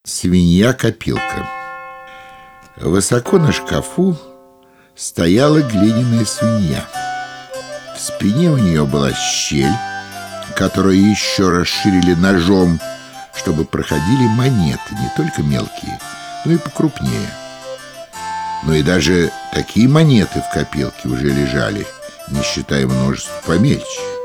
Свинья-копилка. Высоко на шкафу стояла глиняная свинья. В спине у нее была щель, которую еще расширили ножом, чтобы проходили монеты, не только мелкие, но и покрупнее. Но и даже такие монеты в копилке уже лежали, не считая множества помельче.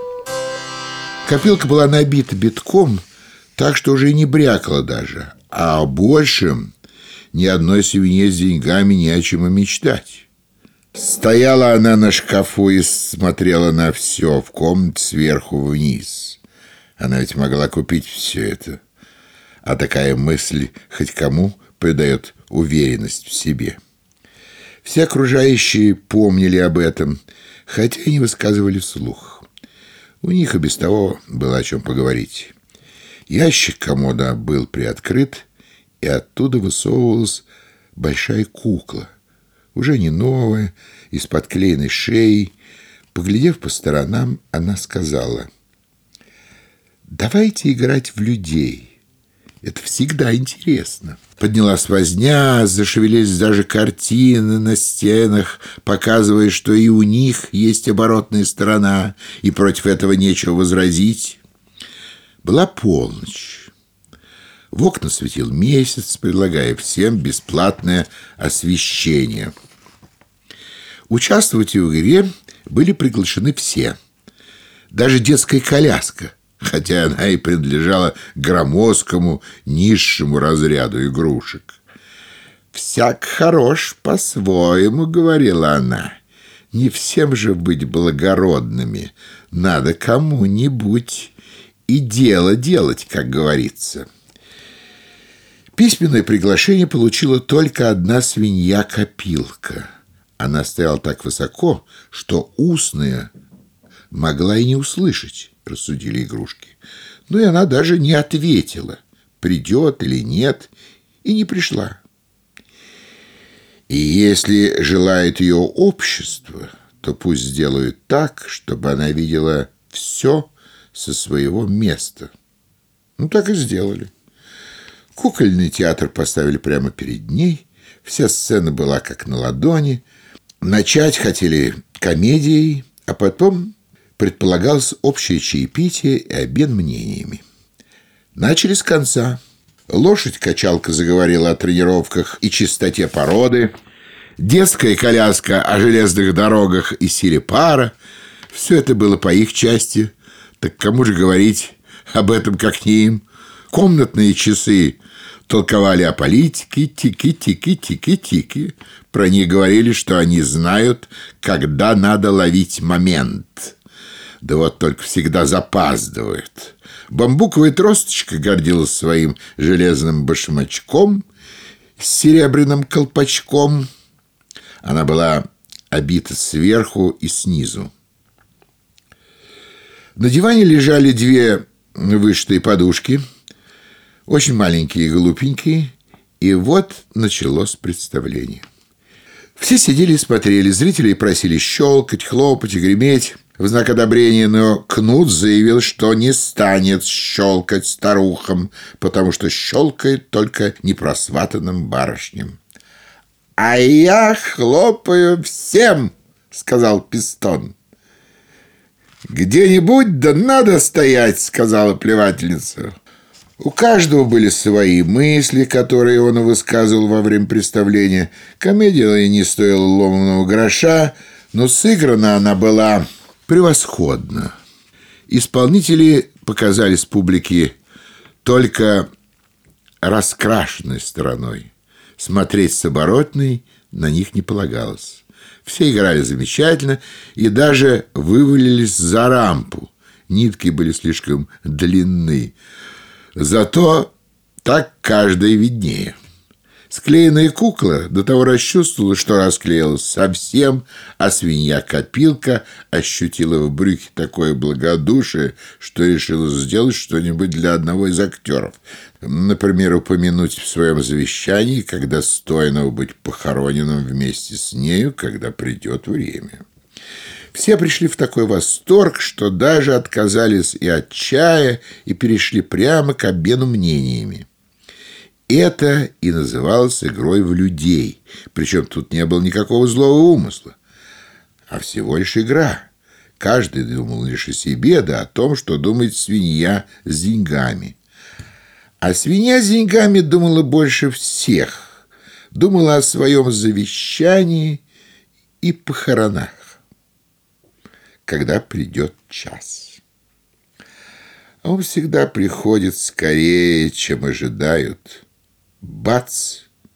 Копилка была набита битком, так что уже не брякала даже, а больше ни одной свинье с деньгами не о чем и мечтать. Стояла она на шкафу и смотрела на все в комнате сверху вниз. Она ведь могла купить все это. А такая мысль хоть кому придает уверенность в себе. Все окружающие помнили об этом, хотя и не высказывали вслух. У них и без того было о чем поговорить. Ящик комода был приоткрыт, и оттуда высовывалась большая кукла, уже не новая, из-под клеенной шеи. Поглядев по сторонам, она сказала: «Давайте играть в людей. Это всегда интересно». Поднялась возня, зашевелились даже картины на стенах, показывая, что и у них есть оборотная сторона, и против этого нечего возразить. Была полночь. В окна светил месяц, предлагая всем бесплатное освещение. Участвовать в игре были приглашены все. Даже детская коляска, хотя она и принадлежала громоздкому низшему разряду игрушек. «Всяк хорош по-своему», — говорила она. «Не всем же быть благородными. Надо кому-нибудь и дело делать, как говорится». Письменное приглашение получила только одна свинья-копилка. Она стояла так высоко, что устная могла и не услышать, рассудили игрушки. Но и она даже не ответила, придет или нет, и не пришла. И если желает ее общество, то пусть сделают так, чтобы она видела все со своего места. Ну, так и сделали. Кукольный театр поставили прямо перед ней. Вся сцена была как на ладони. Начать хотели комедией, а потом предполагалось общее чаепитие и обмен мнениями. Начали с конца. Лошадь-качалка заговорила о тренировках и чистоте породы. Детская коляска о железных дорогах и силе пара. Все это было по их части. Так кому же говорить об этом, как не им? Комнатные часы толковали о политике, тики-тики-тики-тики. Про них говорили, что они знают, когда надо ловить момент. Да вот только всегда запаздывают. Бамбуковая тросточка гордилась своим железным башмачком с серебряным колпачком. Она была обита сверху и снизу. На диване лежали две вышитые подушки, очень маленькие и глупенькие, и вот началось представление. Все сидели и смотрели, зрители просили щелкать, хлопать и греметь в знак одобрения, но Кнут заявил, что не станет щелкать старухам, потому что щелкает только непросватанным барышням. «А я хлопаю всем», — сказал Пистон. «Где-нибудь да надо стоять», — сказала плевательница. У каждого были свои мысли, которые он высказывал во время представления. Комедия не стоила ломаного гроша, но сыграна она была превосходно. Исполнители показались публике только раскрашенной стороной. Смотреть с оборотной на них не полагалось. Все играли замечательно и даже вывалились за рампу. Нитки были слишком длинны. Зато так каждой виднее. Склеенная кукла до того расчувствовала, что расклеилась совсем, а свинья-копилка ощутила в брюхе такое благодушие, что решила сделать что-нибудь для одного из актеров. Например, упомянуть в своем завещании, когда достойно быть похороненным вместе с нею, когда придет время. Все пришли в такой восторг, что даже отказались и от чая, и перешли прямо к обмену мнениями. Это и называлось игрой в людей. Причем тут не было никакого злого умысла, а всего лишь игра. Каждый думал лишь о себе, да о том, что думает свинья с деньгами. А свинья с деньгами думала больше всех. Думала о своем завещании и похоронах, когда придет час. А он всегда приходит скорее, чем ожидают. Бац!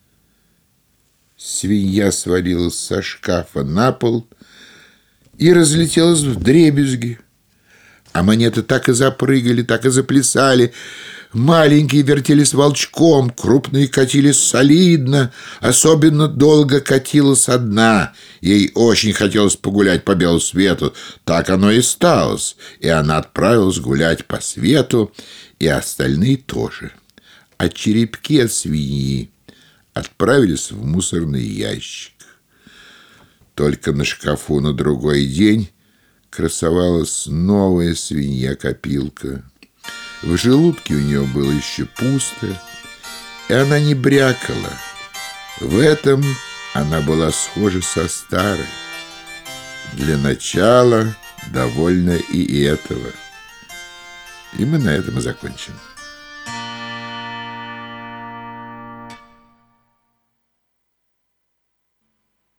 Свинья свалилась со шкафа на пол и разлетелась вдребезги. А монеты так и запрыгали, так и заплясали. Маленькие вертелись волчком, крупные катились солидно. Особенно долго катилась одна. Ей очень хотелось погулять по белу свету. Так оно и сталось. И она отправилась гулять по свету, и остальные тоже. А черепки от свиньи отправились в мусорный ящик. Только на шкафу на другой день красовалась новая свинья-копилка. В желудке у нее было еще пусто, и она не брякала. В этом она была схожа со старой. Для начала довольна и этого. И мы на этом и закончим.